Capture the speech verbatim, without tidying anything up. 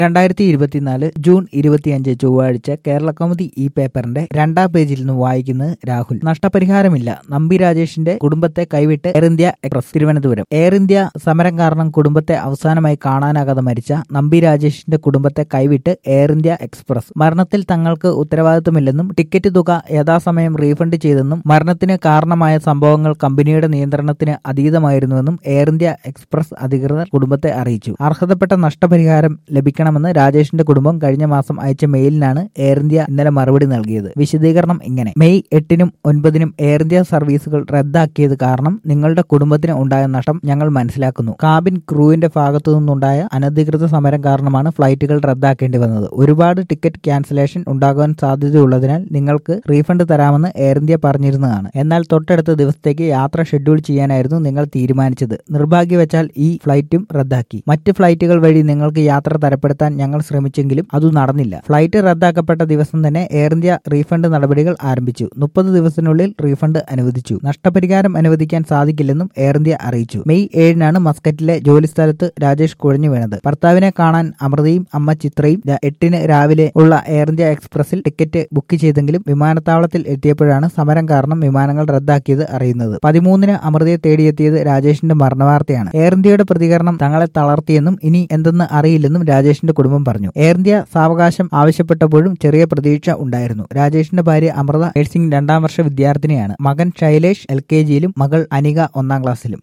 രണ്ടായിരത്തി ഇരുപത്തിനാല് ജൂൺ ഇരുപത്തിയഞ്ച് ചൊവ്വാഴ്ച കേരളകൗമുദി ഈ പേപ്പറിന്റെ രണ്ടാം പേജിൽ നിന്ന് വായിക്കുന്നത് രാഹുൽ. നഷ്ടപരിഹാരമില്ല, നമ്പി രാജേഷിന്റെ കുടുംബത്തെ കൈവിട്ട് Air India Express. Thiruvananthapuram. Air India സമരം കാരണം കുടുംബത്തെ അവസാനമായി കാണാനാകാതെ മരിച്ച നമ്പി രാജേഷിന്റെ കുടുംബത്തെ കൈവിട്ട് എയർ ഇന്ത്യ എക്സ്പ്രസ്. മരണത്തിൽ തങ്ങൾക്ക് ഉത്തരവാദിത്തമില്ലെന്നും ടിക്കറ്റ് തുക യഥാസമയം റീഫണ്ട് ചെയ്തെന്നും മരണത്തിന് കാരണമായ സംഭവങ്ങൾ കമ്പനിയുടെ നിയന്ത്രണത്തിന് അതീതമായിരുന്നുവെന്നും എയർ ഇന്ത്യ എക്സ്പ്രസ് അധികൃതർ കുടുംബത്തെ അറിയിച്ചു. അർഹതപ്പെട്ട നഷ്ടപരിഹാരം ലഭിക്കണമെന്ന് രാജേഷിന്റെ കുടുംബം കഴിഞ്ഞ മാസം അയച്ച മെയിലിനാണ് എയർ ഇന്ത്യ ഇന്നലെ മറുപടി നൽകിയത്. വിശദീകരണം ഇങ്ങനെ: മെയ് എട്ടിനും ഒൻപതിനും എയർ ഇന്ത്യ സർവീസുകൾ റദ്ദാക്കിയത് കാരണം നിങ്ങളുടെ കുടുംബത്തിന് ഉണ്ടായ നഷ്ടം ഞങ്ങൾ മനസ്സിലാക്കുന്നു. കാബിൻ ക്രൂവിന്റെ ഭാഗത്തു നിന്നുണ്ടായ അനധികൃത സമരം കാരണമാണ് ഫ്ലൈറ്റുകൾ റദ്ദാക്കേണ്ടി വന്നത്. ഒരുപാട് ടിക്കറ്റ് ക്യാൻസലേഷൻ ഉണ്ടാകാൻ സാധ്യതയുള്ളതിനാൽ നിങ്ങൾക്ക് റീഫണ്ട് തരാമെന്ന് എയർ ഇന്ത്യ പറഞ്ഞിരുന്നതാണ്. എന്നാൽ തൊട്ടടുത്ത ദിവസത്തേക്ക് യാത്ര ഷെഡ്യൂൾ ചെയ്യാനായിരുന്നു നിങ്ങൾ തീരുമാനിച്ചത്. നിർഭാഗ്യവശാൽ ഈ ഫ്ലൈറ്റും റദ്ദാക്കി. മറ്റ് ഫ്ലൈറ്റുകൾ വഴി നിങ്ങൾക്ക് യാത്ര തരപ്പെടുത്താൻ ഞങ്ങൾ ശ്രമിച്ചെങ്കിലും അത് നടന്നില്ല. ഫ്ലൈറ്റ് റദ്ദാക്കപ്പെട്ട ദിവസം തന്നെ എയർ ഇന്ത്യ റീഫണ്ട് നടപടികൾ ആരംഭിച്ചു. മുപ്പത് ദിവസത്തിനുള്ളിൽ റീഫണ്ട് അനുവദിച്ചു. നഷ്ടപരിഹാരം അനുവദിക്കാൻ സാധിക്കില്ലെന്നും എയർ ഇന്ത്യ അറിയിച്ചു. മെയ് ഏഴിനാണ് മസ്കറ്റിലെ ജോലിസ്ഥലത്ത് രാജേഷ് കുഴഞ്ഞു വീണത്. ഭർത്താവിനെ കാണാൻ അമൃതയും അമ്മ ചിത്രയും എട്ടിന് രാവിലെ ഉള്ള എയർ ഇന്ത്യ എക്സ്പ്രസിൽ ടിക്കറ്റ് ബുക്ക് ചെയ്തെങ്കിലും വിമാനത്താവളത്തിൽ എത്തിയപ്പോഴാണ് സമരം കാരണം വിമാനങ്ങൾ റദ്ദാക്കിയത് അറിയുന്നത്. പതിമൂന്നിന് അമൃതയെ തേടിയെത്തിയത് രാജേഷിന്റെ മരണവാർത്തയാണ്. എയർ ഇന്ത്യയുടെ പ്രതികരണം തങ്ങളെ തളർത്തിയെന്നും ഇനി എന്തെന്ന് അറിയില്ലെന്നും രാജേഷിന്റെ കുടുംബം പറഞ്ഞു. എയർ ഇന്ത്യ സാവകാശം ആവശ്യപ്പെട്ടപ്പോഴും ചെറിയ പ്രതീക്ഷ ഉണ്ടായിരുന്നു. രാജേഷിന്റെ ഭാര്യ അമൃത നഴ്സിംഗ് രണ്ടാം വർഷ വിദ്യാർത്ഥിനിയാണ്. മകൻ ശൈലേഷ് എൽ കെ ജിയിലും മകൾ അനിക ഒന്നാം ക്ലാസ്സിലും.